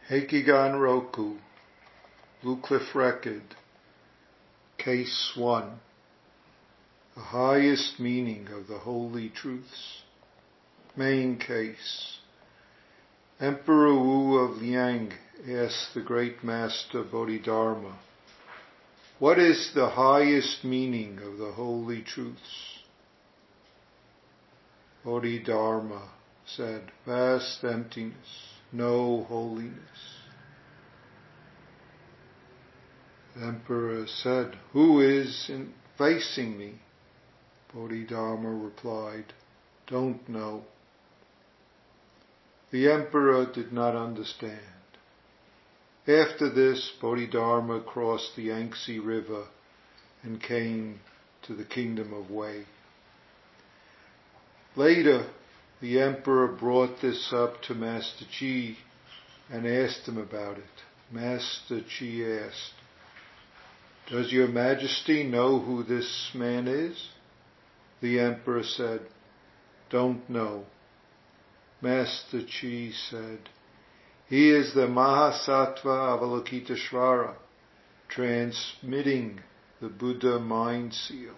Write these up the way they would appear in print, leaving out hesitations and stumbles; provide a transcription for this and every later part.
Heikigan Roku, Blue Cliff Record, Case 1, The Highest Meaning of the Holy Truths. Main case. Emperor Wu of Liang asked the Great Master Bodhidharma, "What is the highest meaning of the Holy Truths?" Bodhidharma said, "Vast emptiness, no holiness." The Emperor said, "Who is facing me?" Bodhidharma replied, "Don't know." The Emperor did not understand. After this, Bodhidharma crossed the Yangtze River and came to the kingdom of Wei. Later, the Emperor brought this up to Master Chi and asked him about it. Master Chi asked, "Does your Majesty know who this man is?" The Emperor said, "Don't know." Master Chi said, "He is the Mahasattva Avalokiteshvara, transmitting the Buddha mind seal."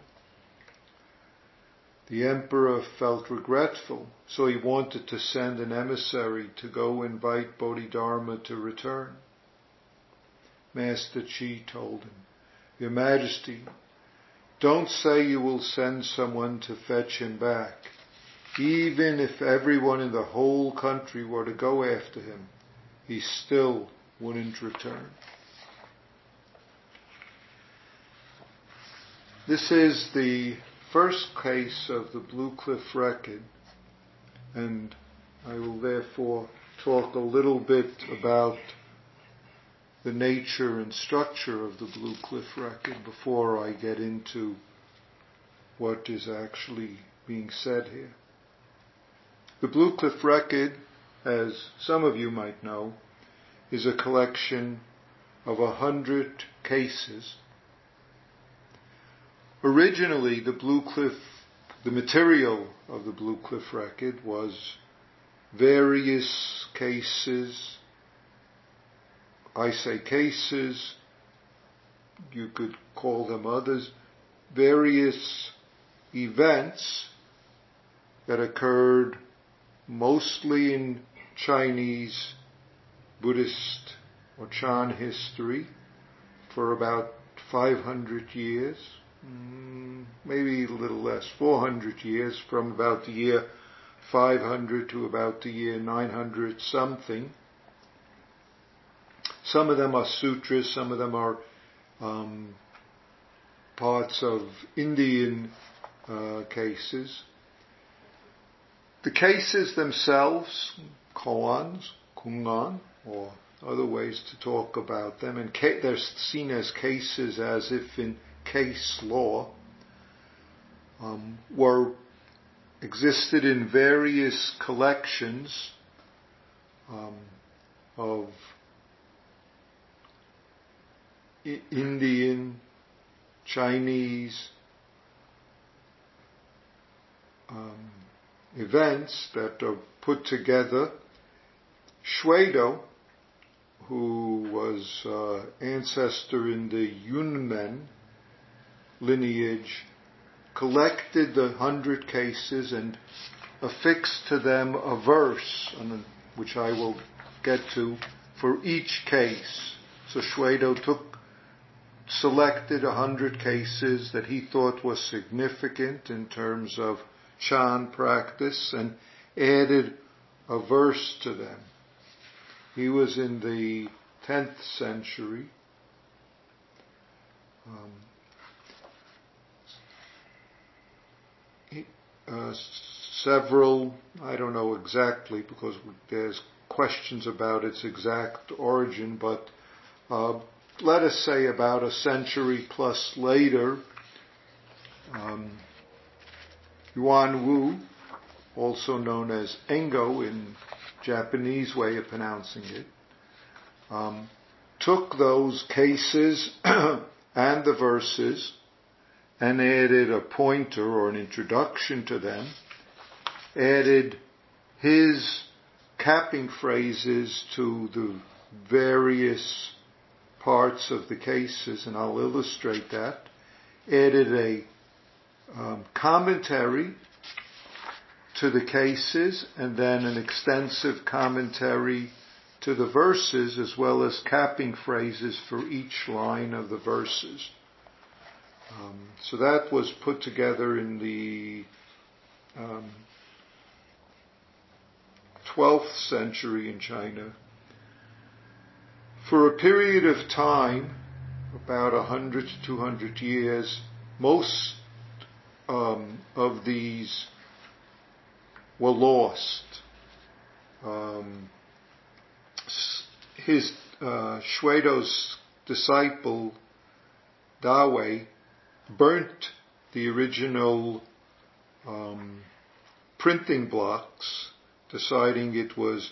The Emperor felt regretful, so he wanted to send an emissary to go invite Bodhidharma to return. Master Chi told him, "Your Majesty, don't say you will send someone to fetch him back. Even if everyone in the whole country were to go after him, he still wouldn't return." This is the first case of the Blue Cliff Record, and I will therefore talk a little bit about the nature and structure of the Blue Cliff Record before I get into what is actually being said here. The Blue Cliff Record, as some of you might know, is a collection of 100 cases. Originally, the material of the Blue Cliff Record was various cases. I say cases, you could call them others, various events that occurred mostly in Chinese Buddhist or Chan history for about 500 years, maybe a little less, 400 years, from about the year 500 to about the year 900 something. Some of them are sutras, some of them are parts of Indian cases. The cases themselves, koans, kungan, or other ways to talk about them, and they're seen as cases as if in case law, existed in various collections of Indian, Chinese events that are put together. Shwedo, who was ancestor in the Yunmen lineage, collected the 100 cases and affixed to them a verse, which I will get to, for each case. So Shwedo selected 100 cases that he thought was significant in terms of Chan practice and added a verse to them. He was in the 10th century. Several, I don't know exactly because there's questions about its exact origin, but let us say about a century plus later, Yuan Wu, also known as Engo in Japanese way of pronouncing it, took those cases and the verses and added a pointer or an introduction to them, added his capping phrases to the various parts of the cases, and I'll illustrate that. Added a commentary to the cases, and then an extensive commentary to the verses, as well as capping phrases for each line of the verses. So that was put together in the 12th century in China. For a period of time, about 100 to 200 years, most of these were lost. Shuido's disciple, Dawei, burnt the original printing blocks, deciding it was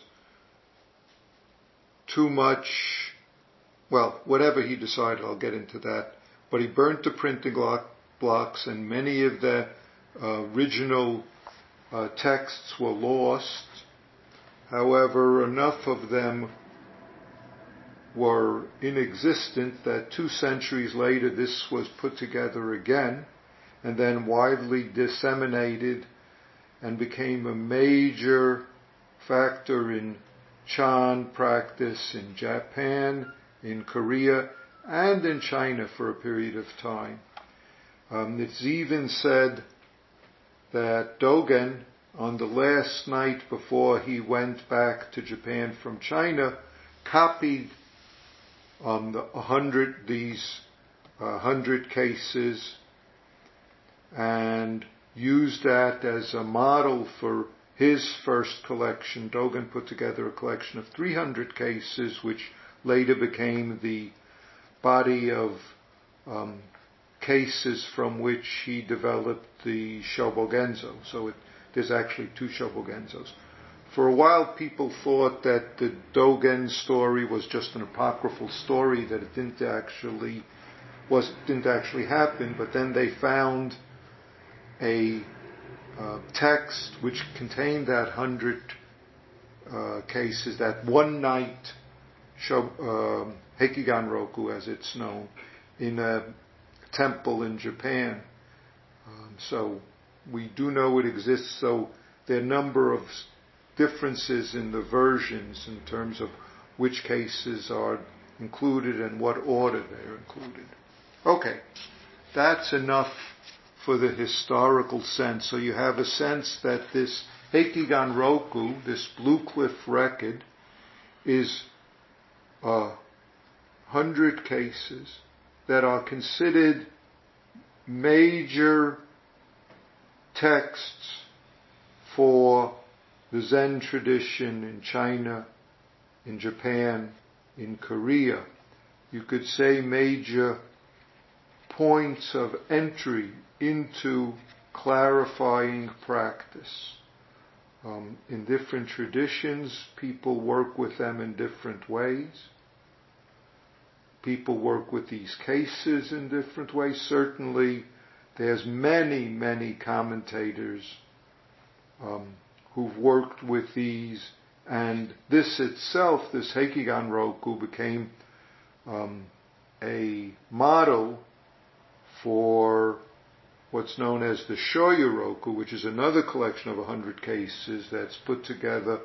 too much, well, whatever he decided, I'll get into that, but he burnt the printing blocks, and many of the original texts were lost. However, enough of them were inexistent that 2 centuries later this was put together again, and then widely disseminated and became a major factor in Chan practice in Japan, in Korea, and in China for a period of time. It's even said that Dogen, on the last night before he went back to Japan from China, copied these 100 cases and used that as a model for his first collection. Dogen put together a collection of 300 cases, which later became the body of cases from which he developed the Shobogenzo. So there's actually 2 Shobogenzos. For a while, people thought that the Dogen story was just an apocryphal story, that it didn't actually happen. But then they found a text which contained that 100 cases, that one night Hekigan Roku, as it's known, in a temple in Japan. So we do know it exists. So there are a number of differences in the versions in terms of which cases are included and what order they're included. Okay, that's enough for the historical sense. So you have a sense that this Hekigan Roku, this Blue Cliff record, is 100 cases that are considered major texts for the Zen tradition in China, in Japan, in Korea. You could say major points of entry into clarifying practice. In different traditions, people work with them in different ways. People work with these cases in different ways. Certainly, there's many, many commentators who've worked with these, and this itself, this Hekigan Roku, became a model for what's known as the Shoyu Roku, which is another collection of 100 cases that's put together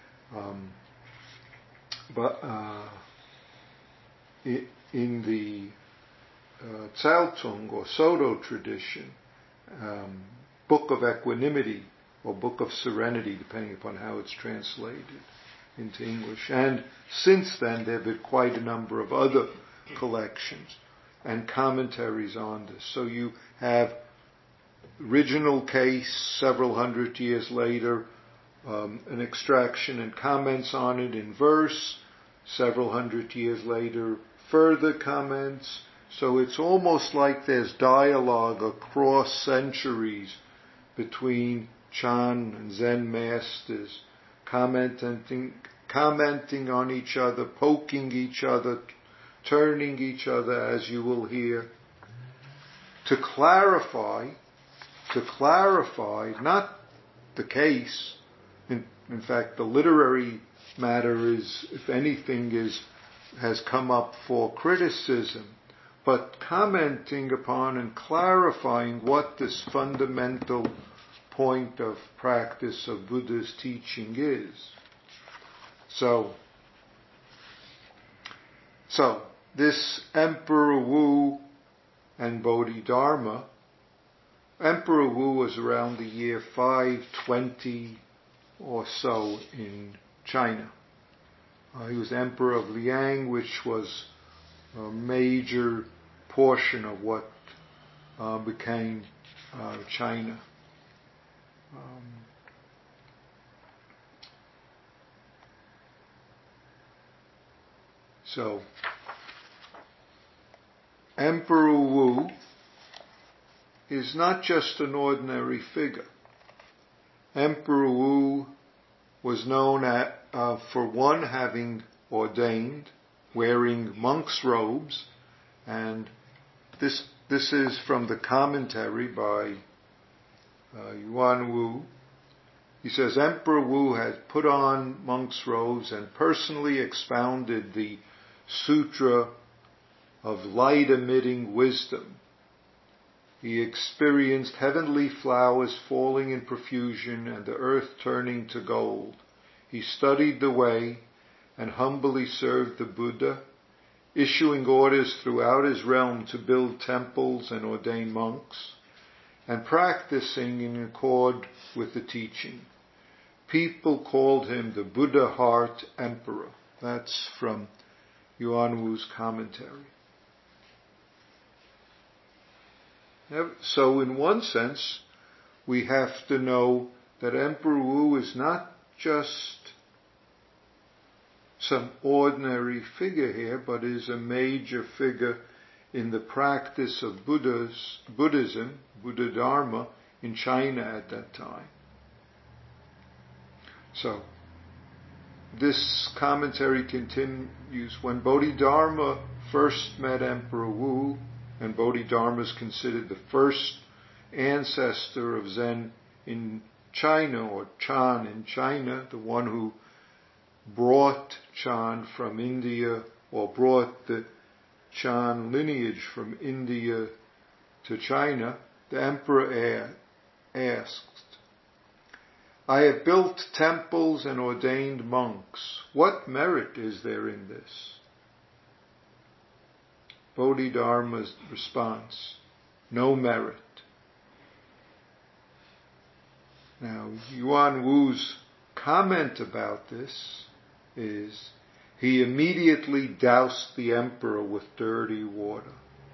in the Tsaotung or Soto tradition, Book of Equanimity or Book of Serenity, depending upon how it's translated into English. And since then, there have been quite a number of other collections and commentaries on this. So you have original case several hundred years later, an extraction and comments on it in verse, several hundred years later, further comments. So it's almost like there's dialogue across centuries between Chan and Zen masters, commenting on each other, poking each other, turning each other, as you will hear, to clarify not the case. In fact, the literary matter is, if anything, has come up for criticism, but commenting upon and clarifying what this fundamental point of practice of Buddha's teaching is. So this Emperor Wu and Bodhidharma, Emperor Wu was around the year 520 or so in China. He was Emperor of Liang, which was a major portion of what became China. So, Emperor Wu is not just an ordinary figure. Emperor Wu was known for one, having ordained, wearing monk's robes, and this is from the commentary by Yuan Wu. He says, Emperor Wu had put on monk's robes and personally expounded the Sutra of light-emitting wisdom. He experienced heavenly flowers falling in profusion and the earth turning to gold. He studied the way and humbly served the Buddha, issuing orders throughout his realm to build temples and ordain monks, and practicing in accord with the teaching. People called him the Buddha Heart Emperor. That's from Yuan Wu's commentary. So in one sense, we have to know that Emperor Wu is not just some ordinary figure here, but is a major figure in the practice of Buddhism, Buddha Dharma, in China at that time. So, this commentary continues. When Bodhidharma first met Emperor Wu, and Bodhidharma is considered the first ancestor of Zen in China, or Chan in China, the one who brought Chan from India, or brought the Chan lineage from India to China, the emperor asked, I have built temples and ordained monks. What merit is there in this? Bodhidharma's response, no merit. Now, Yuan Wu's comment about this is, he immediately doused the emperor with dirty water.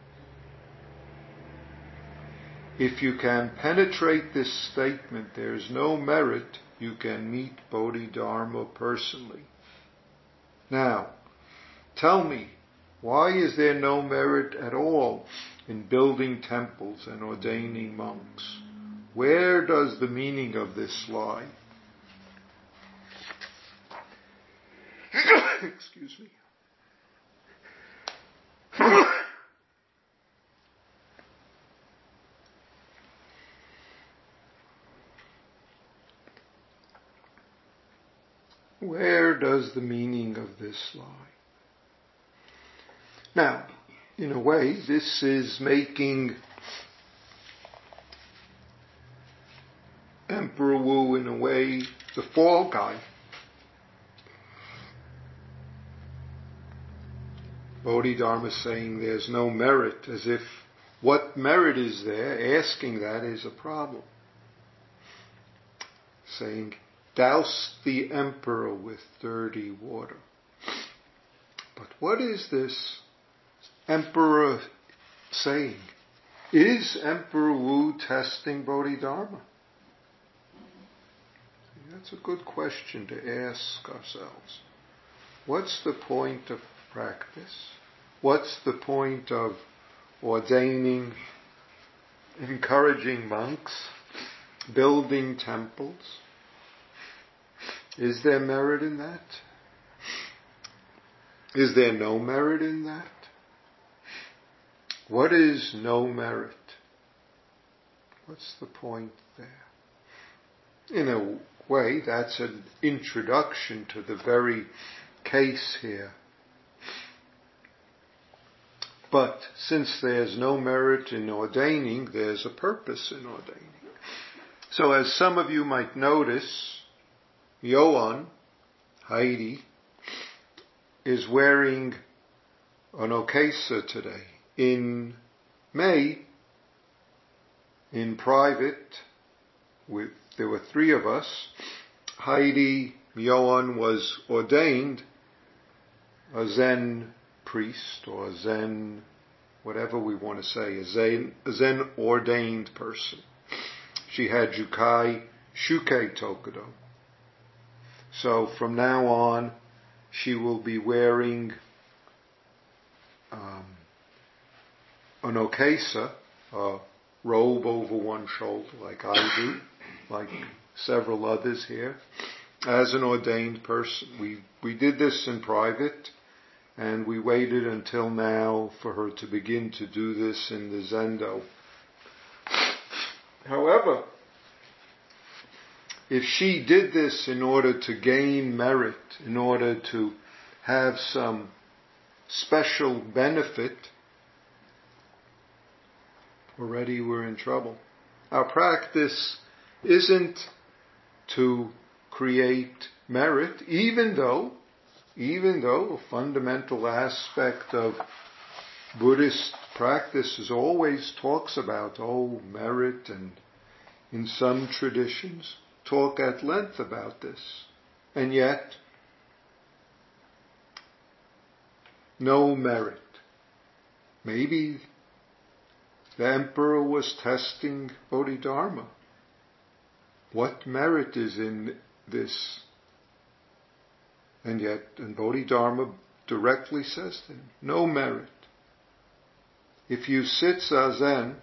If you can penetrate this statement, there is no merit, you can meet Bodhidharma personally. Now, tell me, why is there no merit at all in building temples and ordaining monks? Where does the meaning of this lie? Excuse me. Where does the meaning of this lie? Now, in a way, this is making Emperor Wu, in a way, the fall guy. Bodhidharma saying there's no merit, as if what merit is there? Asking that is a problem. Saying, douse the emperor with dirty water. But what is this emperor saying? Is Emperor Wu testing Bodhidharma? That's a good question to ask ourselves. What's the point of practice? What's the point of ordaining, encouraging monks, building temples? Is there merit in that? Is there no merit in that? What is no merit? What's the point there? In a way. That's an introduction to the very case here. But since there's no merit in ordaining, there's a purpose in ordaining. So as some of you might notice, Johan, Heidi, is wearing an okesa today. In May, in private, there were 3 of us. Heidi, Johan was ordained a Zen priest or a Zen, whatever we want to say, a Zen ordained person. She had Jukai Shuke Tokudo. So from now on, she will be wearing an okesa, a robe over one shoulder, like I do, like several others here, as an ordained person. We did this in private, and we waited until now for her to begin to do this in the Zendo. However, if she did this in order to gain merit, in order to have some special benefit, already we're in trouble. Our practice isn't to create merit, even though a fundamental aspect of Buddhist practice always talks about, merit, and in some traditions talk at length about this. And yet, no merit. Maybe the emperor was testing Bodhidharma. What merit is in this? And Bodhidharma directly says to him, no merit. If you sit zazen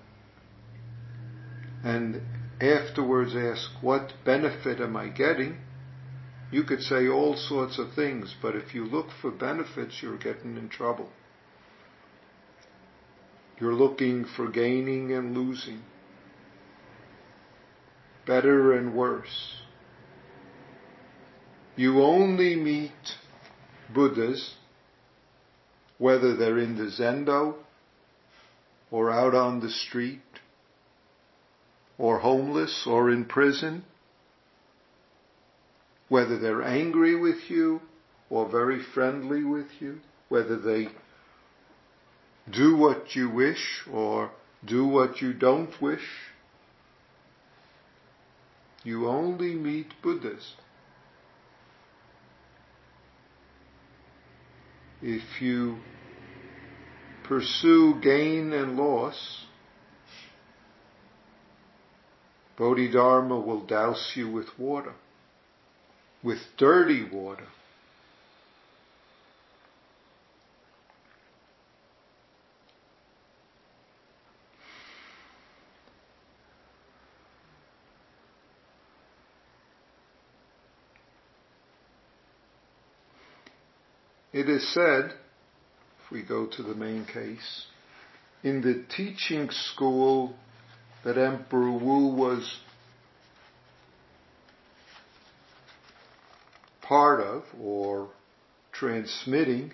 and afterwards ask, what benefit am I getting? You could say all sorts of things, but if you look for benefits, you're getting in trouble. You're looking for gaining and losing, better and worse. You only meet Buddhas, whether they're in the Zendo, or out on the street, or homeless, or in prison, whether they're angry with you, or very friendly with you, whether they do what you wish, or do what you don't wish. You only meet Buddhas. If you pursue gain and loss, Bodhidharma will douse you with water, with dirty water. It is said, if we go to the main case, in the teaching school that Emperor Wu was part of or transmitting,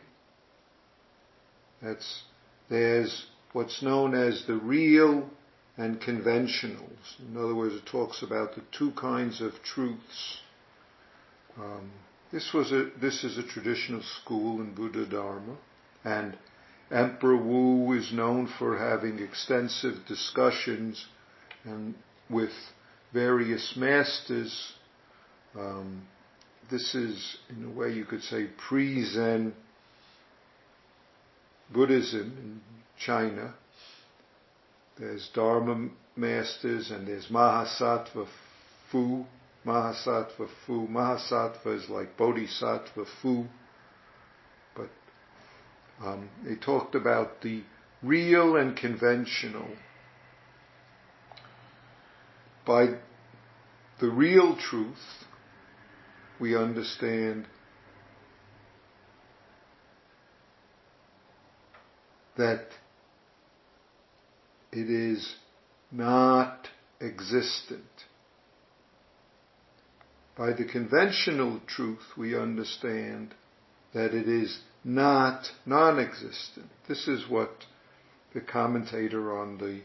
there's what's known as the real and conventionals. In other words, it talks about the 2 kinds of truths. This is a traditional school in Buddha Dharma, and Emperor Wu is known for having extensive discussions and with various masters. This is, in a way you could say, pre-Zen Buddhism in China. There's Dharma masters and there's Mahasattva Fu. Mahasattva Fu. Mahasattva is like Bodhisattva Fu. But they talked about the real and conventional. By the real truth, we understand that it is not existent. By the conventional truth, we understand that it is not non-existent. This is what the commentator on the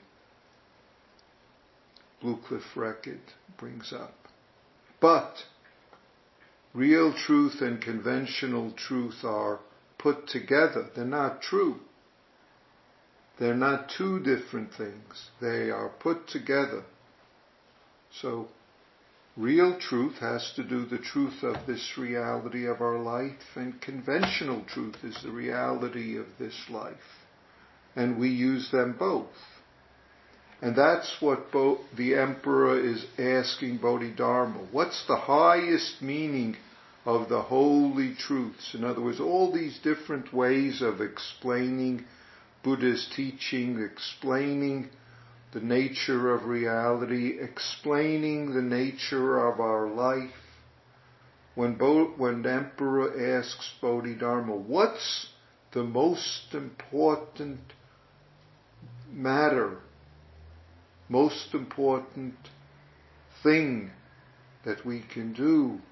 Blue Cliff Record brings up. But real truth and conventional truth are put together. They're not true. They're not two different things. They are put together. So, real truth has to do the truth of this reality of our life, and conventional truth is the reality of this life. And we use them both. And that's what the Emperor is asking Bodhidharma. What's the highest meaning of the holy truths? In other words, all these different ways of explaining Buddha's teaching, explaining the nature of reality, explaining the nature of our life. When the Emperor asks Bodhidharma, what's the most important matter, most important thing that we can do,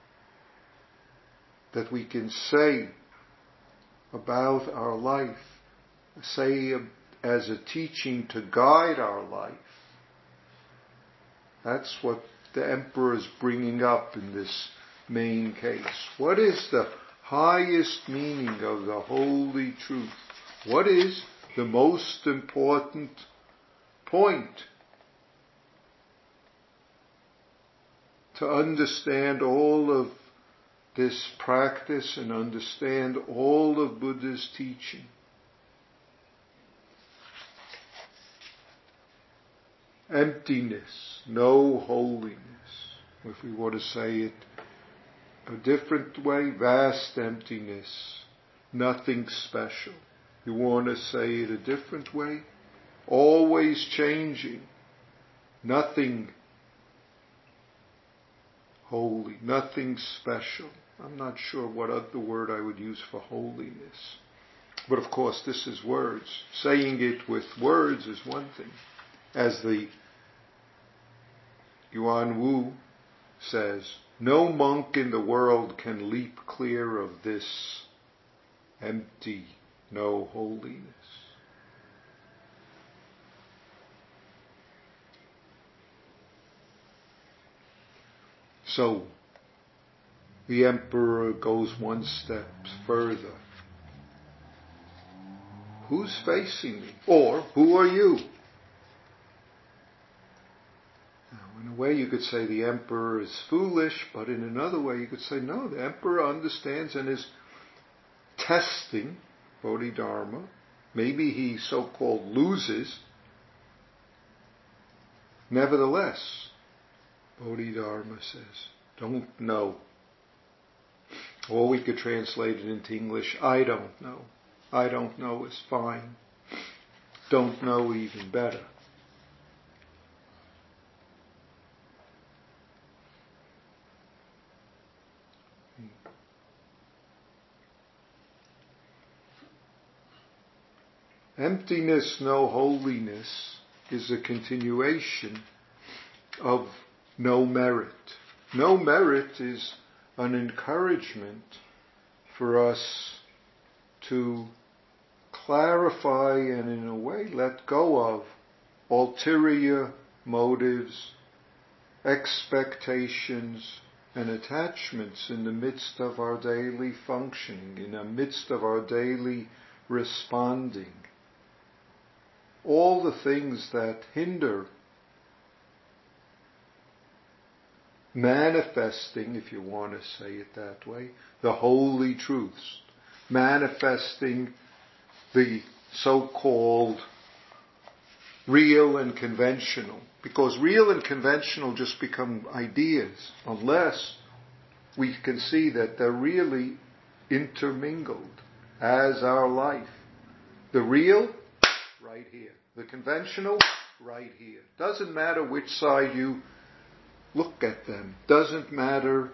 that we can say about our life, say as a teaching to guide our life? That's what the Emperor is bringing up in this main case. What is the highest meaning of the holy truth? What is the most important point? To understand all of this practice and understand all of Buddha's teaching. Emptiness, no holiness. If we want to say it a different way, vast emptiness, nothing special. You want to say it a different way, always changing, nothing holy, nothing special. I'm not sure what other word I would use for holiness. But of course, this is words. Saying it with words is one thing. As the Yuan Wu says, no monk in the world can leap clear of this empty, no holiness. So, the Emperor goes one step further. Who's facing me? Or, who are you? Now, in a way you could say the Emperor is foolish, but in another way you could say, no, the Emperor understands and is testing Bodhidharma. Maybe he so-called loses. Nevertheless, Bodhidharma says, don't know. Or we could translate it into English, I don't know. I don't know is fine. Don't know even better. Emptiness, no holiness is a continuation of no merit. No merit is an encouragement for us to clarify and in a way let go of ulterior motives, expectations and attachments in the midst of our daily functioning, in the midst of our daily responding. All the things that hinder manifesting, if you want to say it that way, the holy truths, manifesting the so-called real and conventional, because real and conventional just become ideas unless we can see that they're really intermingled as our life. The real, right here. The conventional, right here. Doesn't matter which side you look at them. Doesn't matter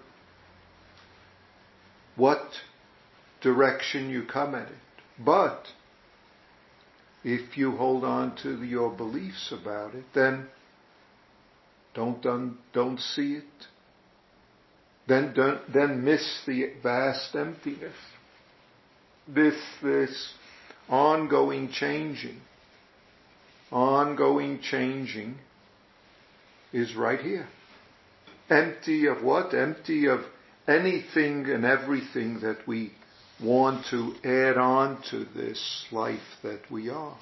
what direction you come at it. But if you hold on to your beliefs about it, then don't see it. then miss the vast emptiness. This ongoing changing is right here. Empty of what? Empty of anything and everything that we want to add on to this life that we are.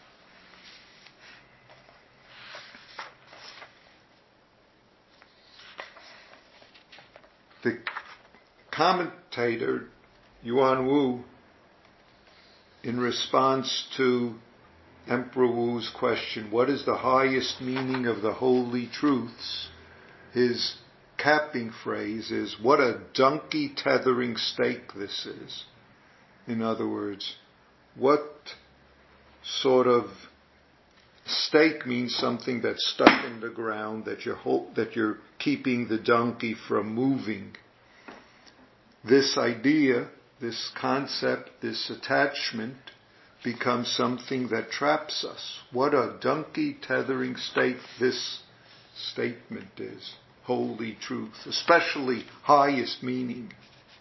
The commentator, Yuan Wu, in response to Emperor Wu's question, what is the highest meaning of the holy truths? His capping phrase is, what a donkey tethering stake this is. In other words, what sort of stake means something that's stuck in the ground, that you're keeping the donkey from moving. This idea, this concept, this attachment becomes something that traps us. What a donkey tethering stake this statement is. Holy truth, especially highest meaning.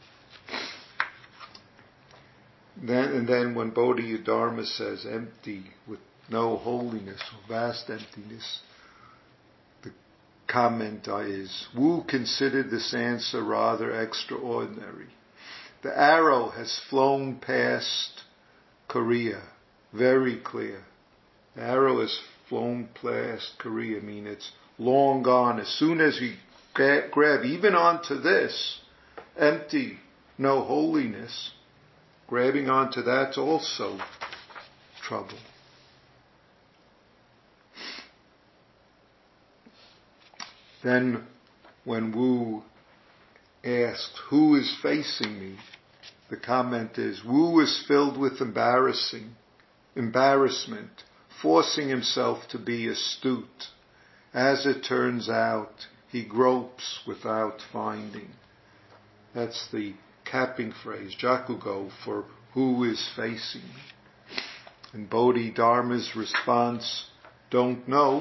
Then when Bodhidharma says empty with no holiness or vast emptiness, the comment is, Wu considered this answer rather extraordinary. The arrow has flown past Korea, very clear. The arrow has flown past Korea, I mean it's long gone. As soon as you grab even onto this, empty, no holiness, grabbing onto that's also trouble. Then when Wu asked, who is facing me? The comment is, Wu is filled with embarrassment, forcing himself to be astute. As it turns out, he gropes without finding. That's the capping phrase, Jakugo, for who is facing me. And Bodhidharma's response, don't know.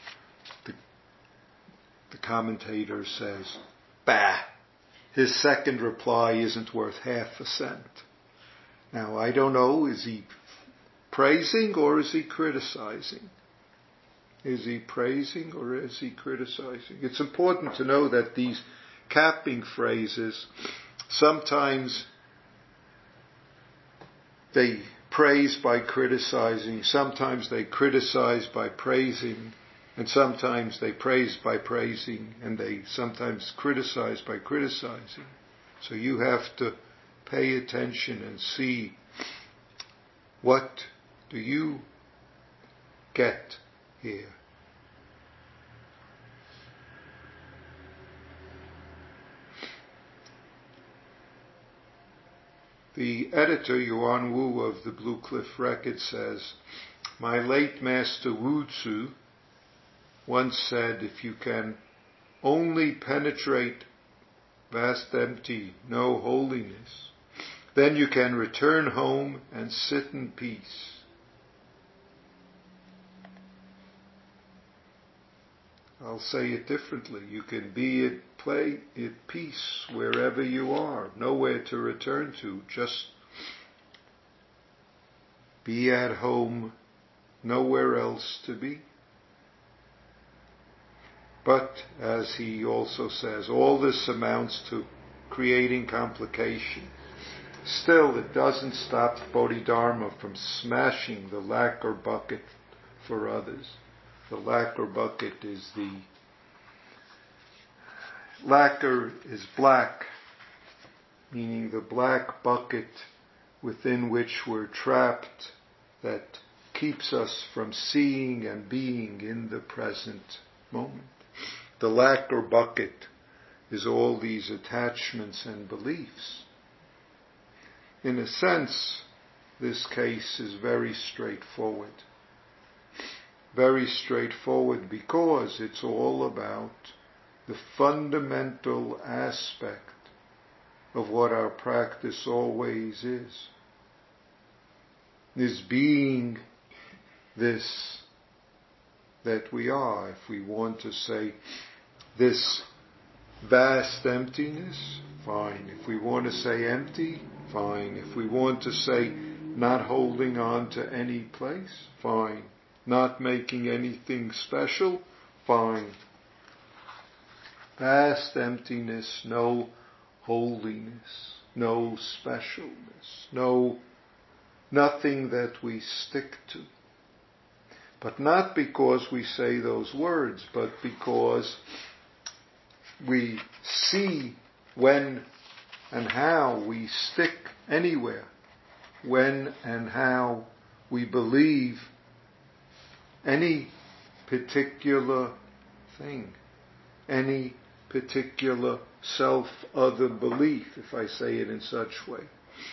The commentator says, bah! His second reply isn't worth half a cent. Now, I don't know, is he praising or is he criticizing? Is he praising or is he criticizing? It's important to know that these capping phrases, sometimes they praise by criticizing, sometimes they criticize by praising, and sometimes they praise by praising, and they sometimes criticize by criticizing. So you have to pay attention and see, what do you get here? The editor, Yuan Wu of the Blue Cliff Record, says, my late master Wu Tzu once said, if you can only penetrate vast empty, no holiness, then you can return home and sit in peace. I'll say it differently. You can be at peace wherever you are, nowhere to return to. Just be at home, nowhere else to be. But, as he also says, all this amounts to creating complication. Still, it doesn't stop Bodhidharma from smashing the lacquer bucket for others. The lacquer bucket is lacquer is black, meaning the black bucket within which we're trapped, that keeps us from seeing and being in the present moment. The lacquer bucket is all these attachments and beliefs. In a sense, this case is very straightforward. Very straightforward because it's all about the fundamental aspect of what our practice always is being this that we are. If we want to say this vast emptiness, fine. If we want to say empty, fine. If we want to say not holding on to any place, fine. Not making anything special, fine. Vast emptiness, no holiness, no specialness, nothing that we stick to. But not because we say those words, but because we see when and how we stick anywhere, when and how we believe any particular thing, any particular self-other belief, if I say it in such way.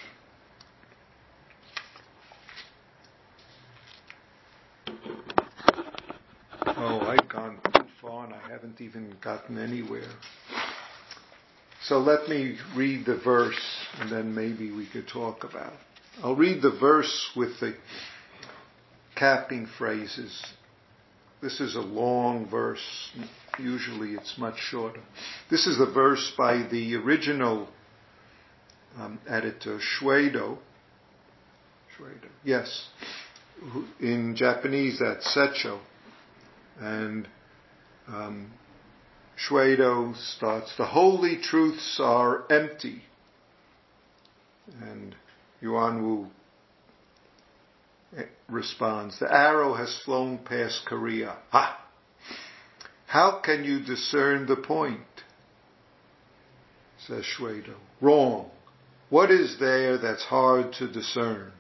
Oh, I've gone too far and I haven't even gotten anywhere. So let me read the verse and then maybe we could talk about it. I'll read the verse with the capping phrases. This is a long verse. Usually it's much shorter. This is the verse by the original editor, Shuedo. Yes. In Japanese, that's Secho. And Shuedo starts, the holy truths are empty. And Yuanwu responds, the arrow has flown past Korea. Ha! How can you discern the point? Says Shuedo. Wrong. What is there that's hard to discern?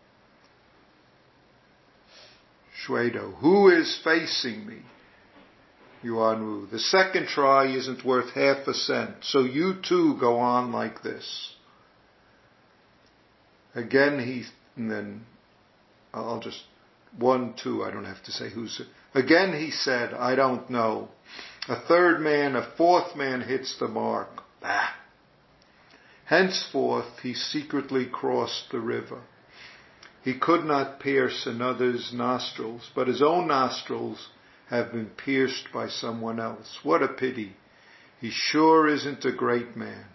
Shuedo. Who is facing me? Yuanwu. The second try isn't worth half a cent, so you too go on like this. Again and then I'll just, 1, 2, I don't have to say who's. Again he said, I don't know. A third man, a fourth man hits the mark. Bah! Henceforth he secretly crossed the river. He could not pierce another's nostrils, but his own nostrils have been pierced by someone else. What a pity. He sure isn't a great man.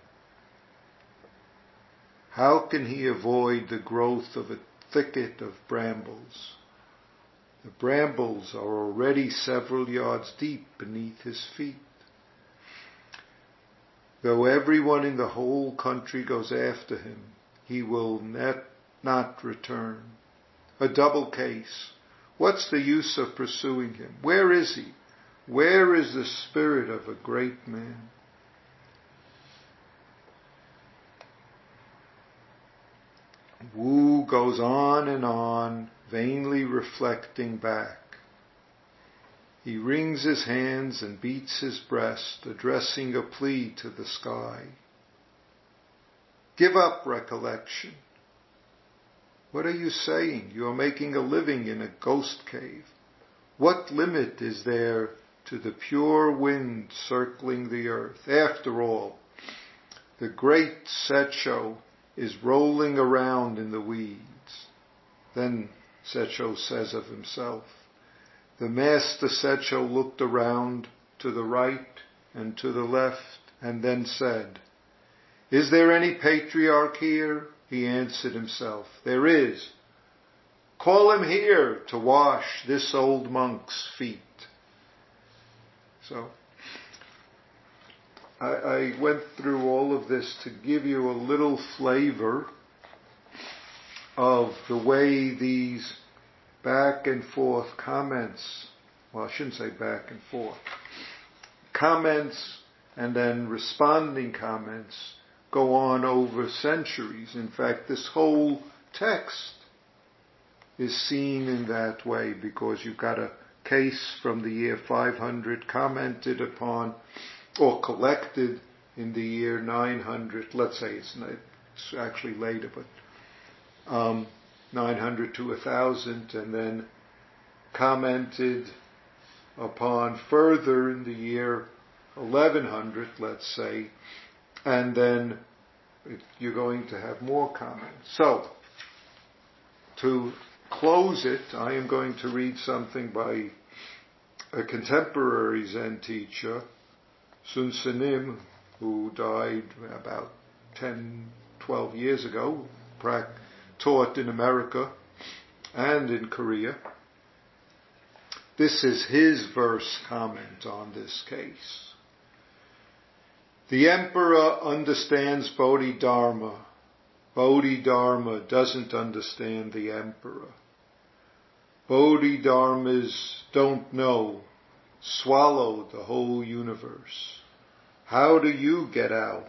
How can he avoid the growth of a thicket of brambles? The brambles are already several yards deep beneath his feet. Though everyone in the whole country goes after him, he will not return. A double case. What's the use of pursuing him? Where is he? Where is the spirit of a great man? Wu goes on, vainly reflecting back. He wrings his hands and beats his breast, addressing a plea to the sky. Give up recollection. What are you saying? You are making a living in a ghost cave. What limit is there to the pure wind circling the earth? After all, the great Secho is rolling around in the weeds. Then Secho says of himself, the master Secho looked around to the right and to the left and then said, is there any patriarch here? He answered himself, there is. Call him here to wash this old monk's feet. So, I went through all of this to give you a little flavor of the way these back and forth comments, well, I shouldn't say back and forth, comments and then responding comments go on over centuries. In fact, this whole text is seen in that way because you've got a case from the year 500 commented upon or collected in the year 900. Let's say it's actually later, but 900 to 1000, and then commented upon further in the year 1100, let's say, and then you're going to have more comments. So, to close it, I am going to read something by a contemporary Zen teacher, Sun Sanim, who died about 10, 12 years ago, taught in America and in Korea. This is his verse comment on this case. The emperor understands Bodhidharma. Bodhidharma doesn't understand the emperor. Bodhidharmas don't know, swallow the whole universe. How do you get out?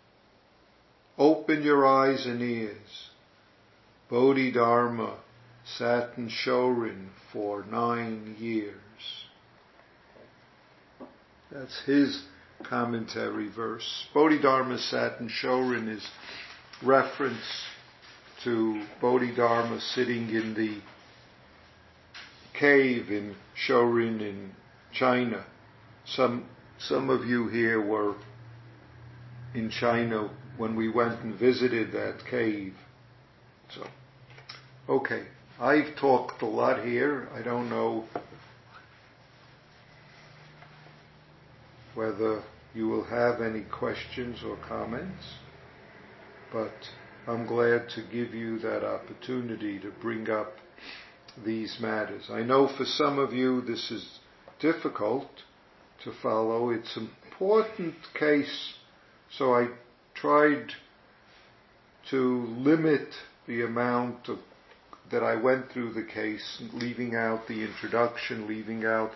Open your eyes and ears. Bodhidharma sat in Shorin for 9 years. That's his commentary verse. Bodhidharma sat in Shorin is reference to Bodhidharma sitting in the cave in Shorin in China. Some of you here were in China when we went and visited that cave. So, okay. I've talked a lot here. I don't know whether you will have any questions or comments, but I'm glad to give you that opportunity to bring up these matters. I know for some of you this is difficult to follow. It's an important case, so I tried to limit the amount of that I went through the case, leaving out the introduction, leaving out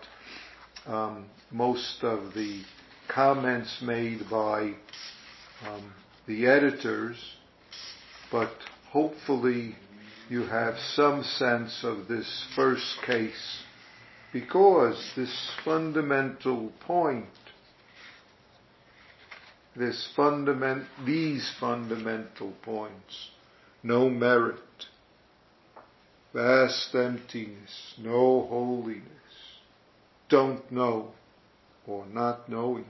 most of the comments made by the editors, but hopefully you have some sense of this first case, because this fundamental point, these fundamental points, no merit, vast emptiness, no holiness, don't know or not knowing,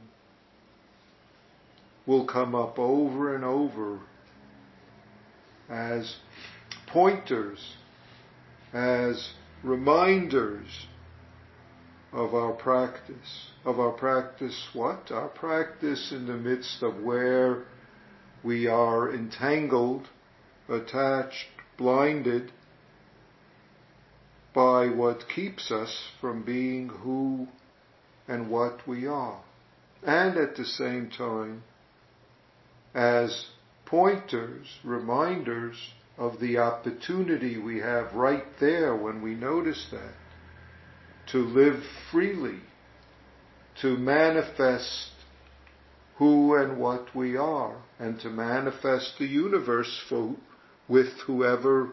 will come up over and over as pointers, as reminders of our practice. Of our practice what? Our practice in the midst of where we are entangled, attached, blinded by what keeps us from being who and what we are. And at the same time, as pointers, reminders of the opportunity we have right there when we notice that, to live freely, to manifest who and what we are, and to manifest the universe with whoever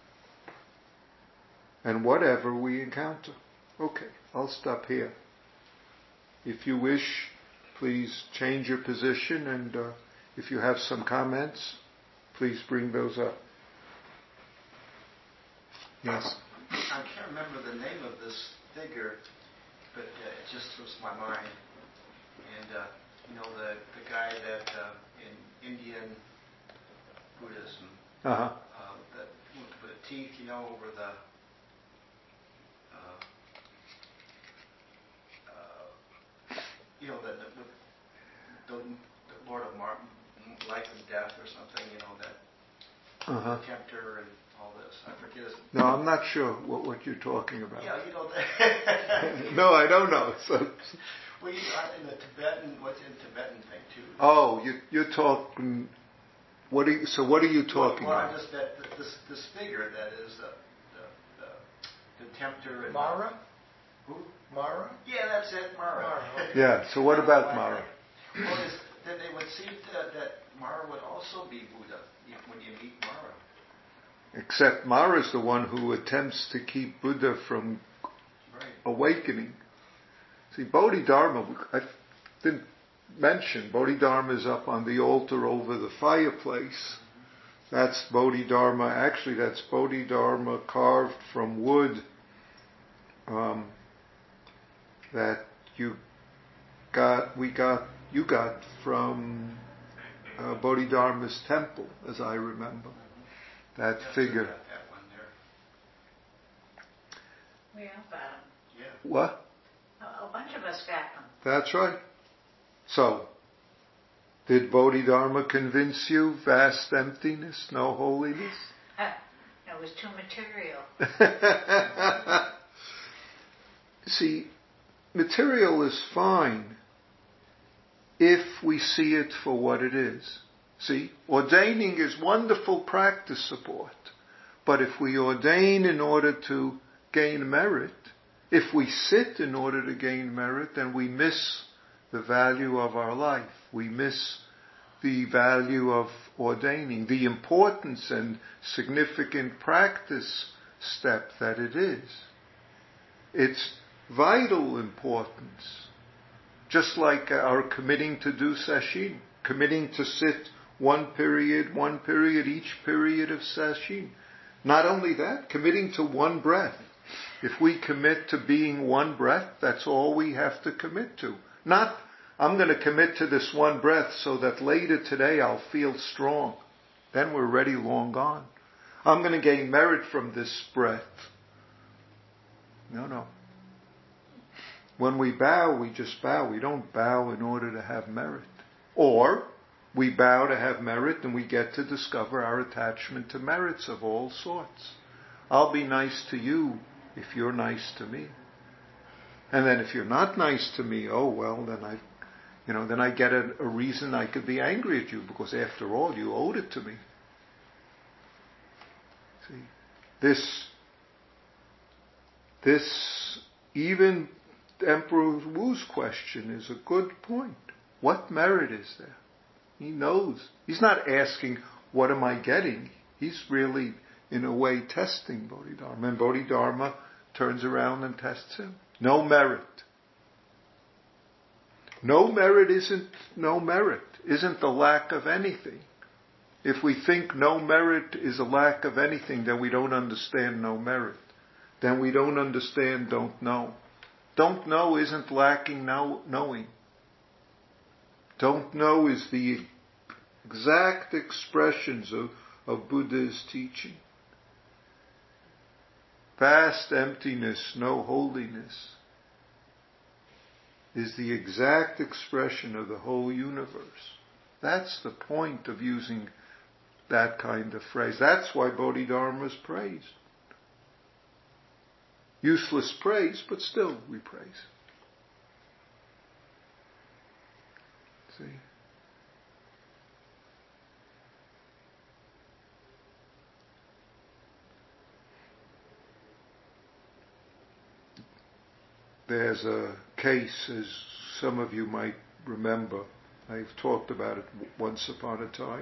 and whatever we encounter. Okay, I'll stop here. If you wish, please change your position, and if you have some comments, please bring those up. Yes? I can't remember the name of this figure, but it just slips my mind. And, the guy that in Indian Buddhism, that with the teeth, over the the Lord of Life and Death or something, that tempter and all this. I forget his. No, I'm not sure what you're talking about. Yeah, that. No, I don't know. So. Well, in the Tibetan, what's in Tibetan thing too? Oh, you're talking. What are you talking about? I'm just this figure that is the tempter and Mara. Who? Mara? Yeah, that's it, Mara. Okay. Yeah, so what about Mara? Well, then they would see that Mara would also be Buddha when you meet Mara. Except Mara is the one who attempts to keep Buddha from awakening. See, Bodhidharma, I didn't mention, Bodhidharma is up on the altar over the fireplace. That's Bodhidharma, actually that's Bodhidharma carved from wood that you got from Bodhidharma's temple, as I remember. That figure. That one there. We all got them. Yeah. What? A bunch of us got them. That's right. So, did Bodhidharma convince you? Vast emptiness, no holiness? It was too material. See, material is fine if we see it for what it is. See, ordaining is wonderful practice support. But if we ordain in order to gain merit, if we sit in order to gain merit, then we miss the value of our life. We miss the value of ordaining, the importance and significant practice step that it is. It's vital importance. Just like our committing to do sesshin, committing to sit one period, each period of sesshin. Not only that, committing to one breath. If we commit to being one breath, that's all we have to commit to. Not, I'm going to commit to this one breath so that later today I'll feel strong. Then we're already long gone. I'm going to gain merit from this breath. No. When we bow, we just bow. We don't bow in order to have merit. Or we bow to have merit and we get to discover our attachment to merits of all sorts. I'll be nice to you if you're nice to me. And then if you're not nice to me, then I get a reason I could be angry at you, because after all, you owed it to me. See, this even Emperor Wu's question is a good point. What merit is there? He knows. He's not asking, what am I getting? He's really, in a way, testing Bodhidharma. And Bodhidharma turns around and tests him. No merit. No merit isn't the lack of anything. If we think no merit is a lack of anything, then we don't understand no merit. Then we don't understand don't know. Don't know isn't lacking knowing. Don't know is the exact expressions of Buddha's teaching. Vast emptiness, no holiness, is the exact expression of the whole universe. That's the point of using that kind of phrase. That's why Bodhidharma is praised. Useless praise, but still we praise. See? There's a case, as some of you might remember, I've talked about it once upon a time,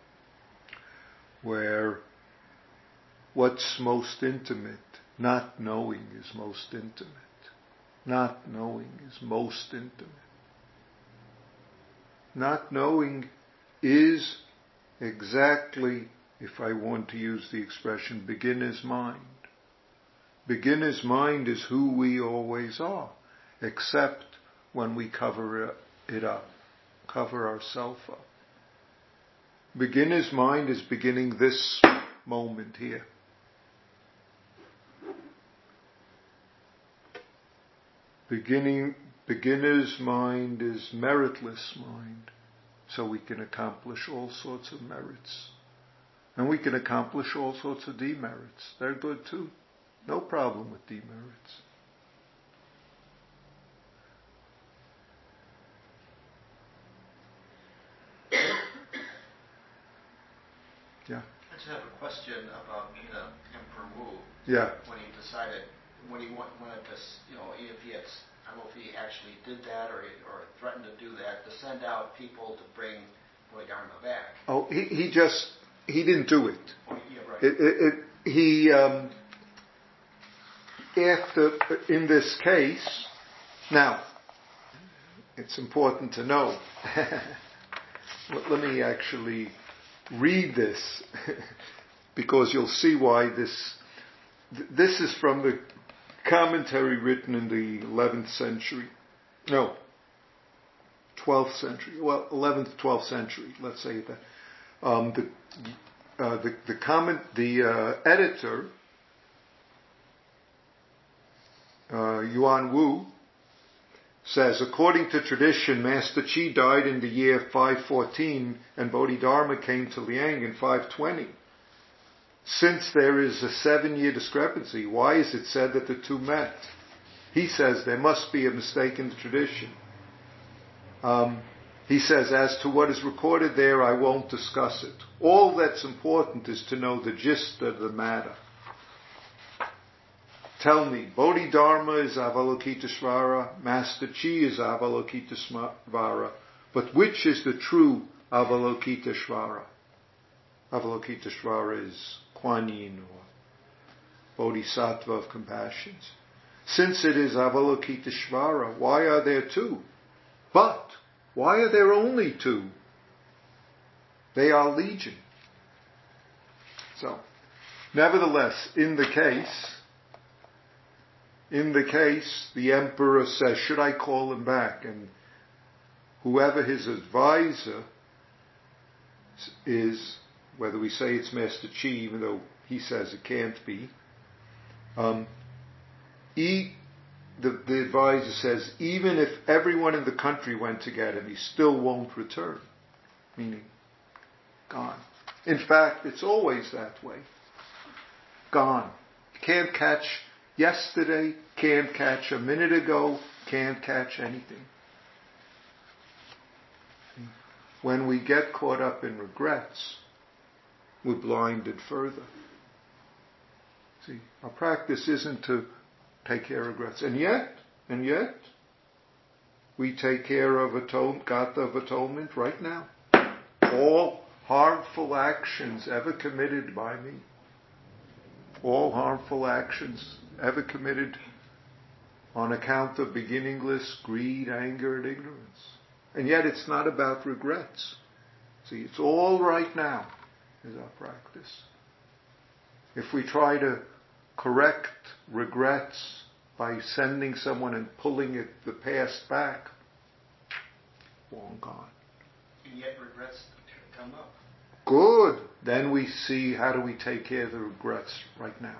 where what's most intimate, not knowing is most intimate. Not knowing is most intimate. Not knowing is exactly, if I want to use the expression, beginner's mind. Beginner's mind is who we always are, except when we cover it up, cover ourselves up. Beginner's mind is beginning this moment here. Beginner's mind is meritless mind, so we can accomplish all sorts of merits. And we can accomplish all sorts of demerits. They're good too. No problem with demerits. Yeah. I just have a question about Emperor Wu. Yeah. When he decided, when he wanted to, if he had, I don't know if he actually did that or threatened to do that, to send out people to bring Bodhidharma back. Oh, he didn't do it. Oh, yeah, right. In this case, now, it's important to know, let me actually read this, because you'll see why this is from the commentary written in the 11th century. No, 12th century. Well, 11th, 12th century, let's say that. The editor, Yuan Wu, says, according to tradition, Master Chi died in the year 514 and Bodhidharma came to Liang in 520. Since there is a 7-year discrepancy, why is it said that the two met? He says there must be a mistake in the tradition. He says, as to what is recorded there, I won't discuss it. All that's important is to know the gist of the matter. Tell me, Bodhidharma is Avalokiteshvara, Master Chi is Avalokiteshvara, but which is the true Avalokiteshvara? Avalokiteshvara is Kuan Yin or Bodhisattva of compassions. Since it is Avalokiteshvara, why are there two? But why are there only two? They are legion. So, nevertheless, in the case, the emperor says, should I call him back? And whoever his advisor is, whether we say it's Master Chi, even though he says it can't be, the advisor says, even if everyone in the country went to get him, he still won't return. Meaning, gone. In fact, it's always that way. Gone. Can't catch yesterday, can't catch a minute ago, can't catch anything. When we get caught up in regrets, we're blinded further. See, our practice isn't to take care of regrets. And yet, we take care of Gata of atonement right now. All harmful actions ever committed by me, all harmful actions ever committed on account of beginningless greed, anger, and ignorance. And yet it's not about regrets. See, it's all right now is our practice. If we try to correct regrets by sending someone and pulling the past back, long gone. And yet regrets come up. Good. Then we see how do we take care of the regrets right now.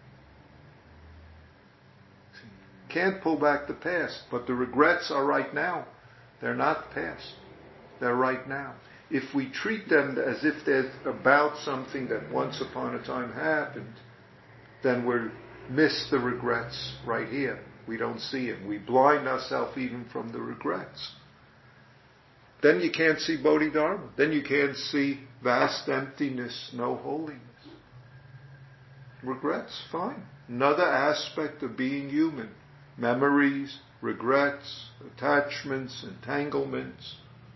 See, can't pull back the past, but the regrets are right now. They're not past. They're right now. If we treat them as if they're about something that once upon a time happened, then we miss the regrets right here. We don't see them. We blind ourselves even from the regrets. Then you can't see Bodhidharma. Then you can't see vast emptiness, no holiness. Regrets, fine. Another aspect of being human. Memories, regrets, attachments, entanglements.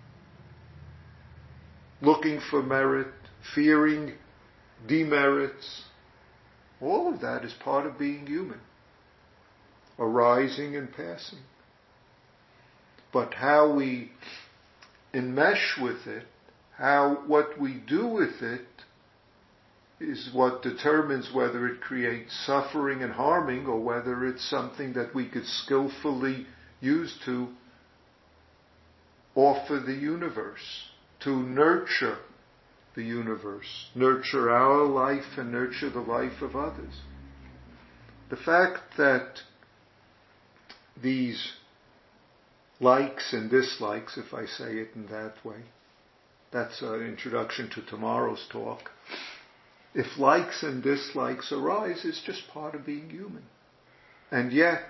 Looking for merit, fearing demerits. All of that is part of being human. Arising and passing. But how we enmesh with it, what we do with it, is what determines whether it creates suffering and harming or whether it's something that we could skillfully use to offer the universe, to nurture the universe, nurture our life and nurture the life of others. The fact that these likes and dislikes, if I say it in that way, that's an introduction to tomorrow's talk. If likes and dislikes arise, it's just part of being human. And yet,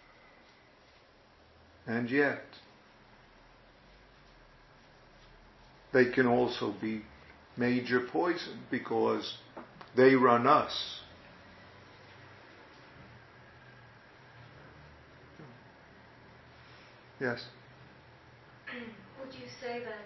they can also be major poison because they run us. Yes? Would you say that,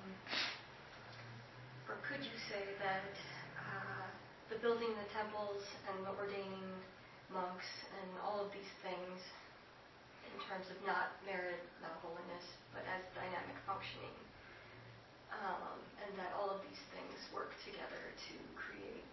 or could you say that the building the temples and the ordaining monks and all of these things in terms of not merit, not holiness, but as dynamic functioning, and that all of these things work together to create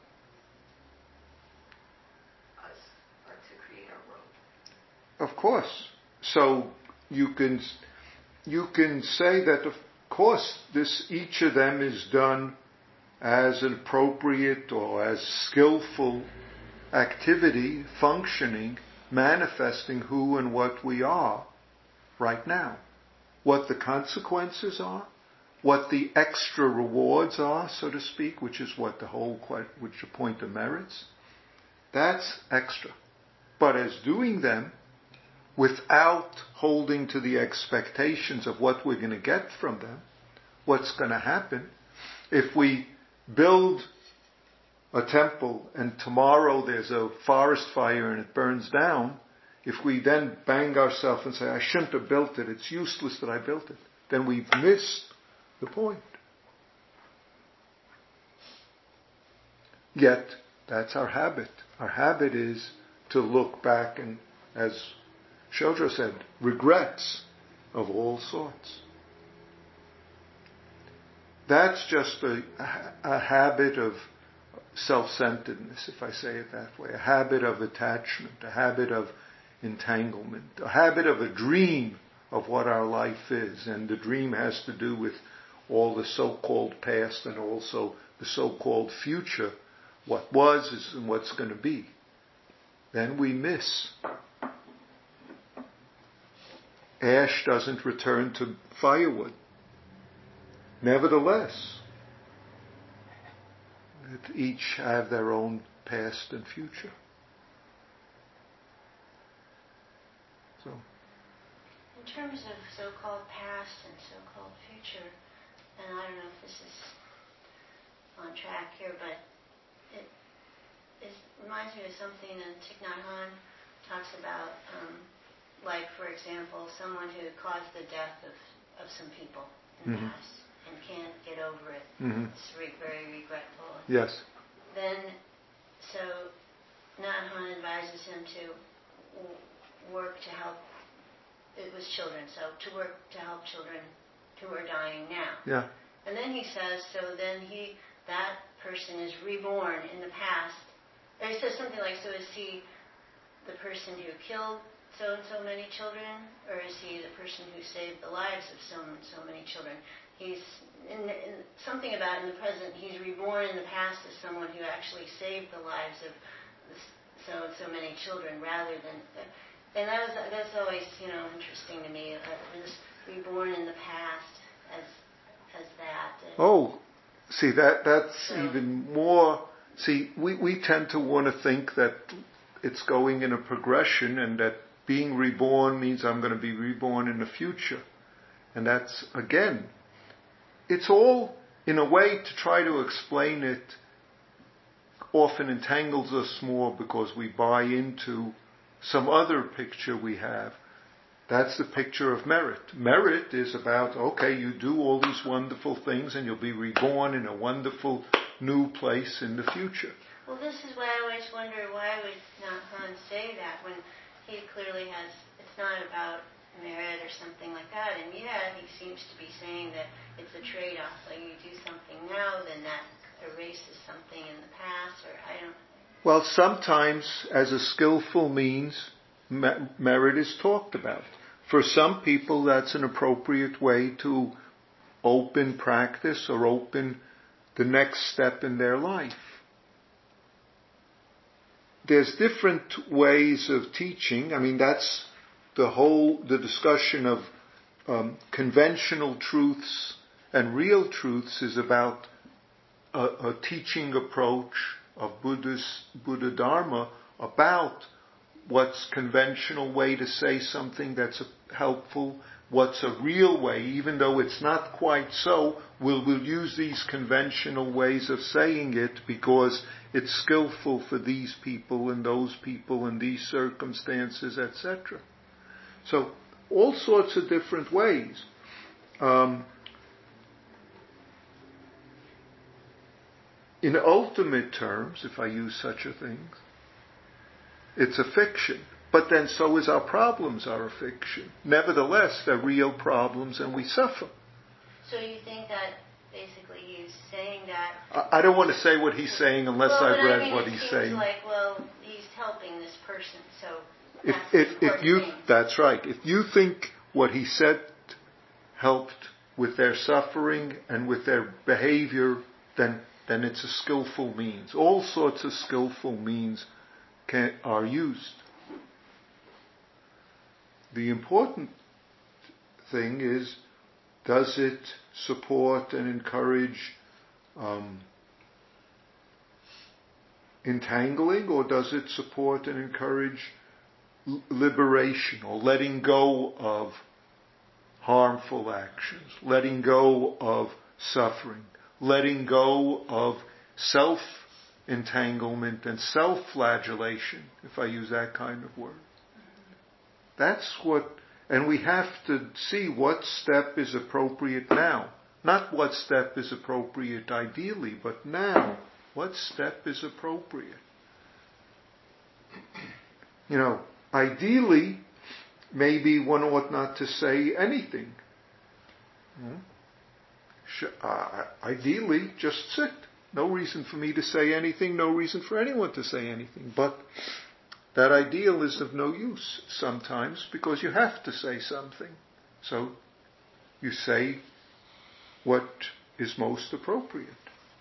us, or to create our world? Of course. So you can say that, of course, each of them is done as an appropriate or as skillful activity, functioning, manifesting who and what we are. right now. What the consequences are, what the extra rewards are, so to speak, which is what which the point of merits, that's extra. But as doing them without holding to the expectations of what we're going to get from them, what's going to happen, if we build a temple and tomorrow there's a forest fire and it burns down, if we then bang ourselves and say, I shouldn't have built it, it's useless that I built it, then we've missed the point. Yet, that's our habit. Our habit is to look back and, as Shodro said, regrets of all sorts. That's just a habit of self-centeredness, if I say it that way, a habit of attachment, a habit of entanglement, a habit of a dream of what our life is. And the dream has to do with all the so-called past and also the so-called future, what was is and what's going to be. Then we miss. Ash doesn't return to firewood. Nevertheless, that each have their own past and future. So, In terms of so-called past and so-called future, and I don't know if this is on track here, but it reminds me of something that Thich Nhat Hanh talks about, like, for example, someone who caused the death of some people in the past and can't get over it. It's very regretful. yes. Then, so Nhat Hanh advises him to work to help. It was children, so to work to help children who are dying now. Yeah. And then he says, so then that person is reborn in the past. Or he says something like, so is he the person who killed so and so many children, or is he the person who saved the lives of so many children? He's in something about in the present. He's reborn in the past as someone who actually saved the lives of so many children, rather than. And that's always interesting to me. This reborn in the past as that. Oh, see that's even more. See, we tend to want to think that it's going in a progression, and that being reborn means I'm going to be reborn in the future, and that's again. It's all, in a way, to try to explain it, often entangles us more because we buy into some other picture we have. That's the picture of merit. Merit is about, okay, you do all these wonderful things and you'll be reborn in a wonderful new place in the future. Well, this is why I always wonder, why would Nhat Hanh say that when he clearly has, it's not about merit or something like that, and yet he seems to be saying that it's a trade-off. Like you do something now, then that erases something in the past, or I don't. Well, sometimes as a skillful means, merit is talked about. For some people, that's an appropriate way to open practice or open the next step in their life. There's different ways of teaching. I mean, that's the discussion of conventional truths and real truths is about a teaching approach of Buddha Dharma about what's conventional way to say something that's helpful, what's a real way, even though it's not quite so, we'll use these conventional ways of saying it because it's skillful for these people and those people in these circumstances, etc. So, all sorts of different ways. In ultimate terms, if I use such a thing, it's a fiction. But then so is our problems are a fiction. Nevertheless, they're real problems and we suffer. So you think that basically he's saying that... I don't want to say what he's saying unless I've read what he's saying. Like, well, he's helping this person, so that's right. If you think what he said helped with their suffering and with their behavior, then it's a skillful means. All sorts of skillful means are used. The important thing is, does it support and encourage entangling, or does it support and encourage liberation, or letting go of harmful actions, letting go of suffering, letting go of self-entanglement and self-flagellation, if I use that kind of word. That's what, and we have to see what step is appropriate now. Not what step is appropriate ideally, but now, what step is appropriate? Ideally, maybe one ought not to say anything. Ideally, just sit. No reason for me to say anything, no reason for anyone to say anything. But that ideal is of no use sometimes, because you have to say something. So you say what is most appropriate.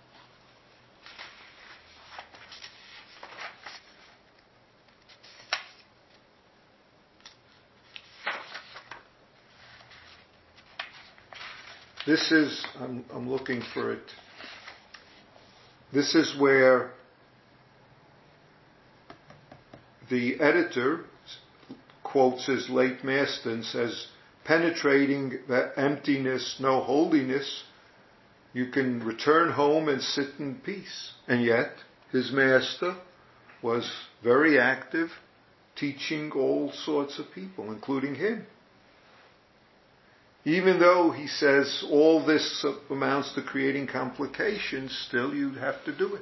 This is, I'm looking for it. This is where the editor quotes his late master and says, penetrating that emptiness, no holiness, you can return home and sit in peace. And yet, his master was very active, teaching all sorts of people, including him. Even though he says all this amounts to creating complications, still you have to do it.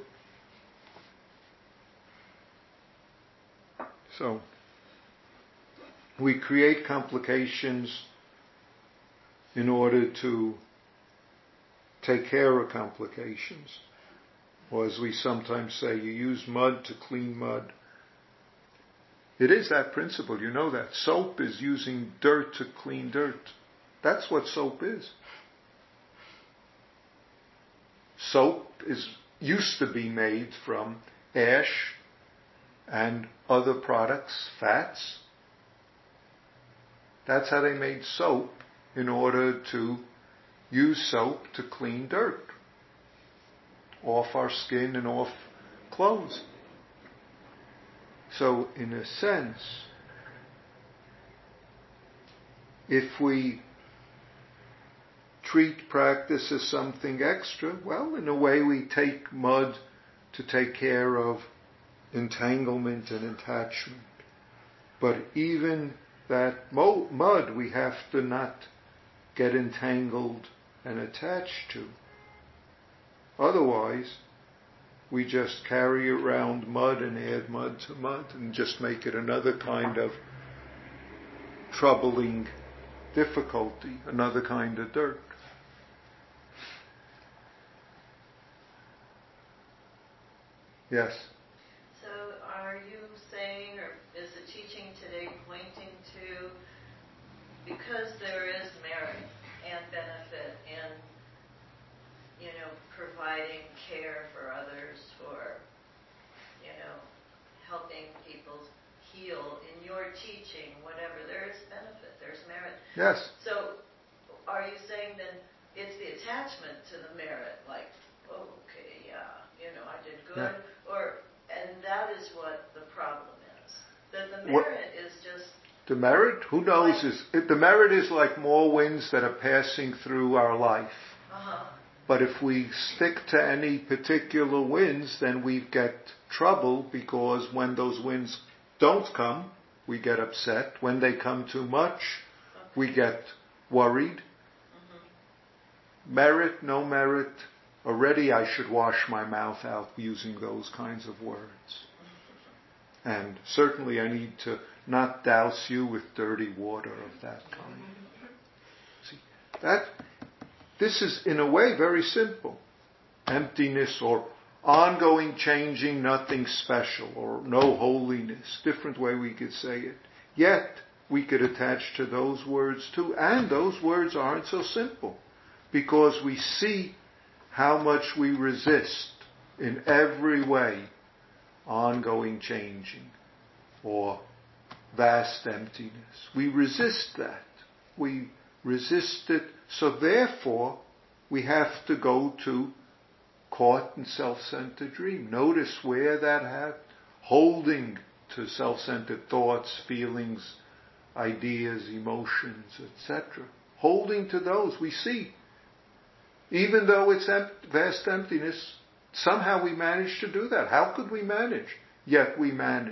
So, we create complications in order to take care of complications. Or as we sometimes say, you use mud to clean mud. It is that principle, you know that. Soap is using dirt to clean dirt. That's what soap is. Soap used to be made from ash and other products, fats. That's how they made soap, in order to use soap to clean dirt off our skin and off clothes. So, in a sense, if we treat practice as something extra, well, in a way we take mud to take care of entanglement and attachment. But even that mud we have to not get entangled and attached to. Otherwise, we just carry around mud and add mud to mud and just make it another kind of troubling difficulty, another kind of dirt. Yes? So are you saying, or is the teaching today pointing to, because there is merit and benefit in, providing care for others, for, helping people heal, in your teaching, whatever, there is benefit, there's merit. Yes. So are you saying then it's the attachment to the merit, like, oh, okay, yeah, I did good, and that is what the problem is. That the merit is just... The merit? Who knows? The merit is like more winds that are passing through our life. Uh-huh. But if we stick to any particular winds, then we get trouble, because when those winds don't come, we get upset. When they come too much, we get worried. Mm-hmm. Merit, no merit. Already I should wash my mouth out using those kinds of words. And certainly I need to not douse you with dirty water of that kind. See, this is in a way very simple. Emptiness or ongoing changing, nothing special, or no holiness. Different way we could say it. Yet, we could attach to those words too. And those words aren't so simple. Because we see how much we resist in every way ongoing changing or vast emptiness. We resist that. We resist it. So therefore, we have to go to caught in self-centered dream. Notice where that happened. Holding to self-centered thoughts, feelings, ideas, emotions, etc. Holding to those, we see. Even though it's vast emptiness, somehow we manage to do that. How could we manage? Yet we manage.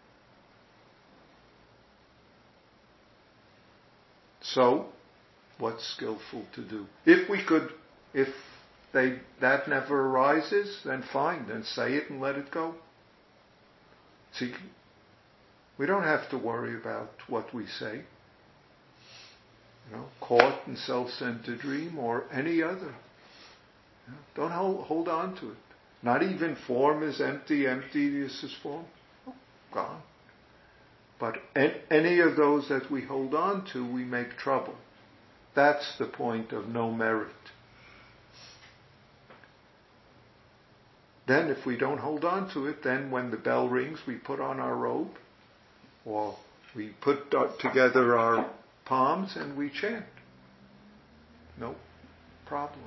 So, what's skillful to do? If that never arises, then fine, then say it and let it go. See, we don't have to worry about what we say. Caught in self-centered dream or any other. Don't hold on to it. Not even form is empty, emptiness is form. Gone. But any of those that we hold on to, we make trouble. That's the point of no merit. Then if we don't hold on to it, then when the bell rings, we put on our robe, or we put together our palms and we chant. No problem.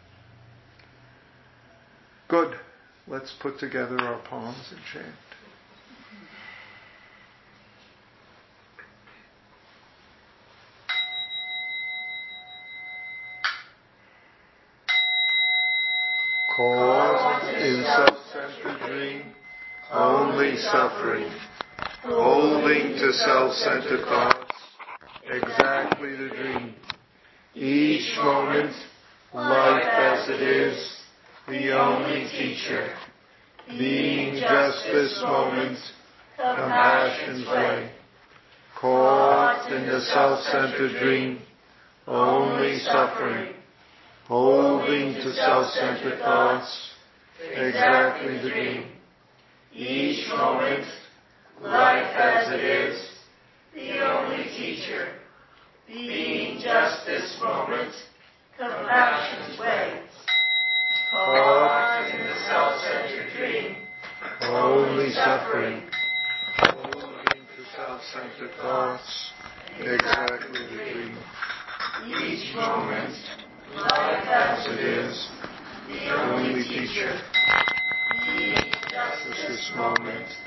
Good. Let's put together our palms and chant. Caught in self-centered dream, only suffering, holding to self-centered thoughts, exactly the dream. Each moment, life as it is, the only teacher, being just this moment, compassion's way. Caught in the self-centered dream, only suffering, holding to self-centered thoughts, exactly the dream. Each moment, life as it is, the only teacher, being just this moment, compassion's way. Caught in the self-centered dream, only suffering, holding to self-centered thoughts, exactly the dream. Each moment, life as it is, the only teacher, being just this moment,